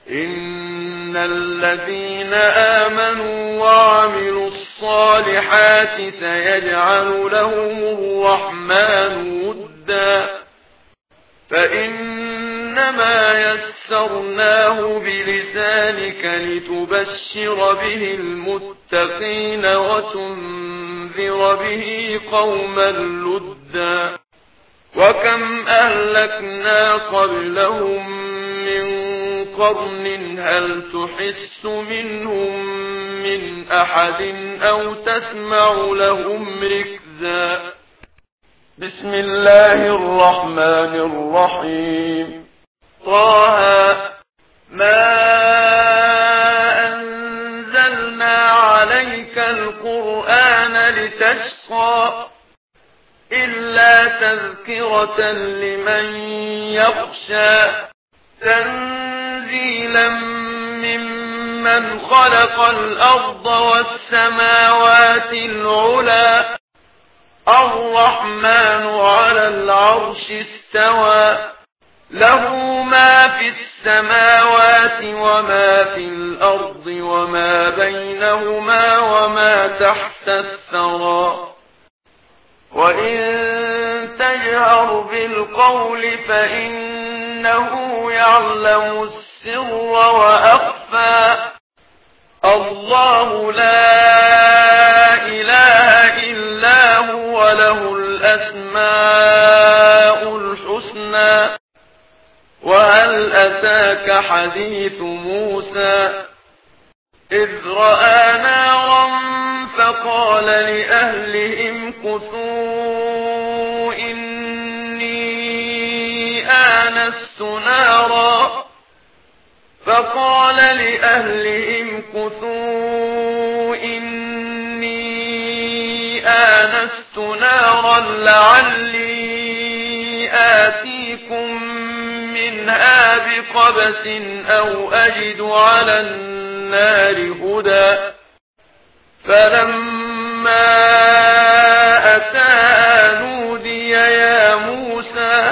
إن الذين آمنوا وعملوا الصالحات سيجعل لهم الرحمن ودا فإنما يسرناه بلسانك لتبشر به المتقين وتنذر به قوما لدا وكم أهلكنا قبلهم من قرن هل تحس منهم من أحد أو تسمع لهم ركزا بسم الله الرحمن الرحيم طه ما أنزلنا عليك القرآن لتشقى إلا تذكرة لمن يخشى تنزيلا ممن خلق الأرض والسماوات العلى الرحمن على العرش استوى له ما في السماوات وما في الأرض وما بينهما وما تحت الثرى وإن تجهر بالقول فإنه يعلم السر وأخفى الله لا إله إلا هو له الأسماء الحسنى وهل أتاك حديث موسى إذ رأى نارا فقال لأهلهم كثوا إني آنست نارا لعلي آتيكم منها بقبس أو أجد على النار هدى فلما أتاها نودي يا موسى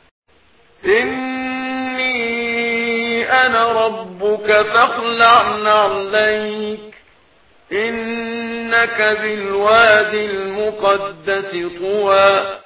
إني أنا ربك فاخلع نعليك إنك بالوادي المقدس طوى